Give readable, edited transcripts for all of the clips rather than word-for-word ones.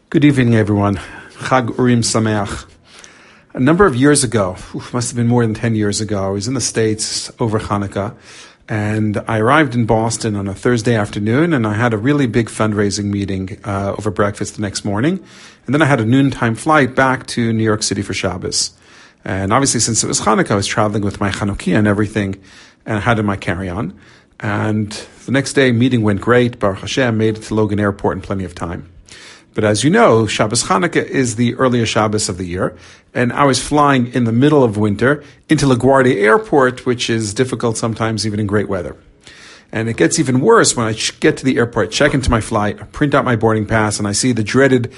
Good evening, everyone. Chag Urim Sameach. A number of years ago, must have been more than 10 years ago, I was in the States over Hanukkah, and I arrived in Boston on a Thursday afternoon, and I had a really big fundraising meeting over breakfast the next morning, and then I had a noontime flight back to New York City for Shabbos. And obviously, since it was Hanukkah, I was traveling with my Chanukiah and everything, and I had in my carry-on. And the next day, meeting went great. Baruch Hashem, made it to Logan Airport in plenty of time. But as you know, Shabbos Chanukah is the earliest Shabbos of the year, and I was flying in the middle of winter into LaGuardia Airport, which is difficult sometimes even in great weather. And it gets even worse when I get to the airport, check into my flight, print out my boarding pass, and I see the dreaded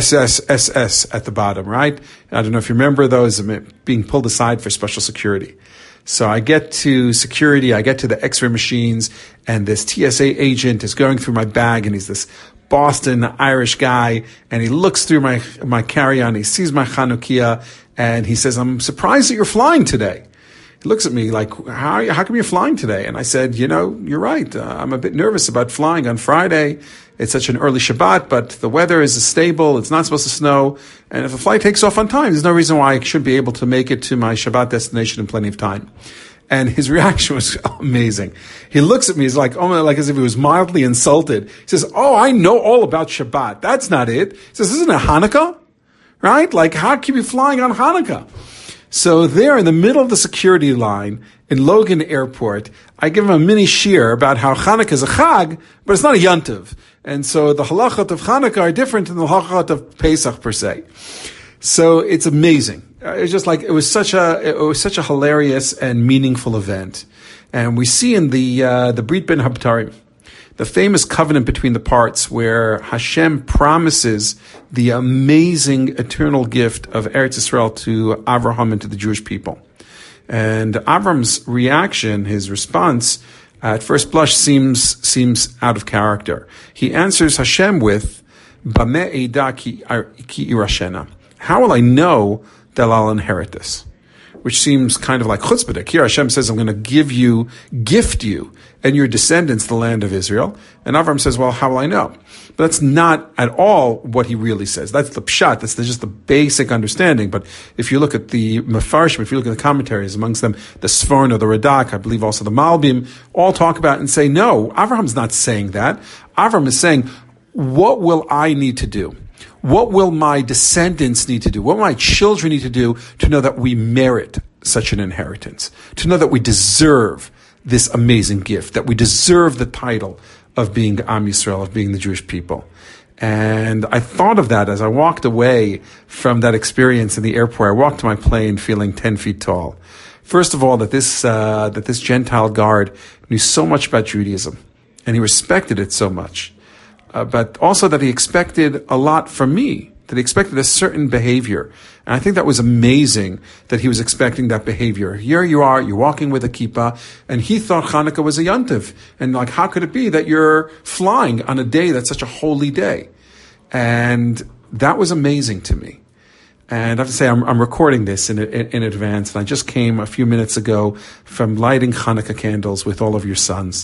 SSSS at the bottom, right? I don't know if you remember those being pulled aside for special security. So I get to security, I get to the X-ray machines, and this TSA agent is going through my bag, and he's this Boston Irish guy, and he looks through my carry-on, he sees my Chanukiah, and he says, "I'm surprised that you're flying today." He looks at me like, how come you're flying today? And I said, you're right. I'm a bit nervous about flying on Friday. It's such an early Shabbat, but the weather is stable. It's not supposed to snow. And if a flight takes off on time, there's no reason why I should be able to make it to my Shabbat destination in plenty of time. And his reaction was amazing. He looks at me, he's like, like as if he was mildly insulted. He says, I know all about Shabbat. That's not it. He says, isn't it Hanukkah? Right? Like, how can you be flying on Hanukkah? So there in the middle of the security line in Logan Airport, I give him a mini shir about how Hanukkah is a chag, but it's not a yontiv. And so the halachot of Hanukkah are different than the halachot of Pesach per se. So it's amazing. It's just like, it was such a hilarious and meaningful event. And we see in the Brit Ben Habtarim, the famous covenant between the parts where Hashem promises the amazing eternal gift of Eretz Yisrael to Avraham and to the Jewish people. And Avram's reaction, his response, at first blush seems out of character. He answers Hashem with, Bameh Eida ki irashena. How will I know that I'll inherit this? Which seems kind of like chutzpah. Here Hashem says, I'm going to gift you and your descendants the land of Israel. And Avram says, well, how will I know? But that's not at all what he really says. That's the pshat. That's just the basic understanding. But if you look at the Mefarshim, if you look at the commentaries, amongst them the Sforno, the Radak, I believe also the Malbim, all talk about and say, no, Avram's not saying that. Avram is saying, what will I need to do? What will my descendants need to do? What will my children need to do to know that we merit such an inheritance? To know that we deserve this amazing gift, that we deserve the title of being Am Yisrael, of being the Jewish people. And I thought of that as I walked away from that experience in the airport. I walked to my plane feeling 10 feet tall. First of all, that this Gentile guard knew so much about Judaism, and he respected it so much. But also that he expected a lot from me, that he expected a certain behavior. And I think that was amazing that he was expecting that behavior. Here you are, you're walking with a kippah, and he thought Hanukkah was a yontiv. And like, how could it be that you're flying on a day that's such a holy day? And that was amazing to me. And I have to say, I'm recording this in advance, and I just came a few minutes ago from lighting Hanukkah candles with all of your sons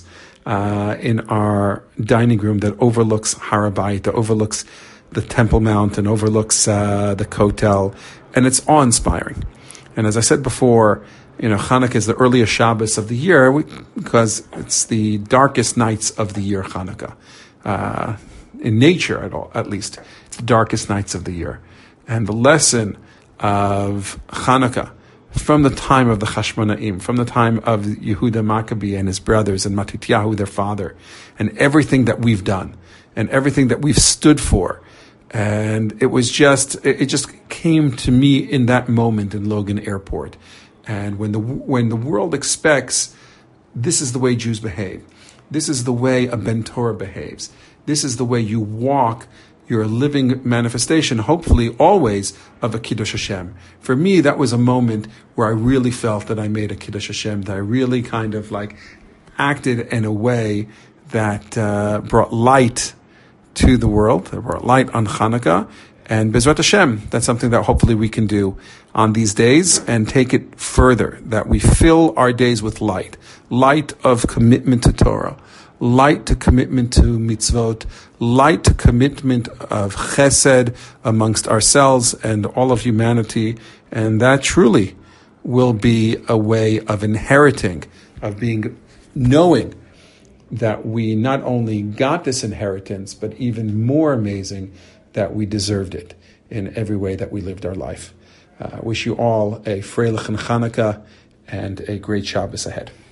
in our dining room that overlooks Har HaBayit, that overlooks the Temple Mount and overlooks the Kotel, and it's awe-inspiring. And as I said before, Hanukkah is the earliest Shabbos of the year because it's the darkest nights of the year, Hanukkah. In nature, at least, it's the darkest nights of the year. And the lesson of Hanukkah, from the time of the Chashmonaim, from the time of Yehuda Maccabee and his brothers and Matityahu, their father, and everything that we've done, and everything that we've stood for. And it just came to me in that moment in Logan Airport. And when the world expects, this is the way Jews behave. This is the way a Ben Torah behaves. This is the way you walk. You're a living manifestation, hopefully always, of a Kiddush Hashem. For me, that was a moment where I really felt that I made a Kiddush Hashem, that I really kind of acted in a way that brought light to the world, that brought light on Hanukkah. And Bezrat Hashem, that's something that hopefully we can do on these days and take it further, that we fill our days with light of commitment to Torah, light to commitment to mitzvot, light to commitment of chesed amongst ourselves and all of humanity, and that truly will be a way of inheriting, of knowing that we not only got this inheritance, but even more amazing, that we deserved it in every way that we lived our life. Wish you all a Freilichen Chanukah and a great Shabbos ahead.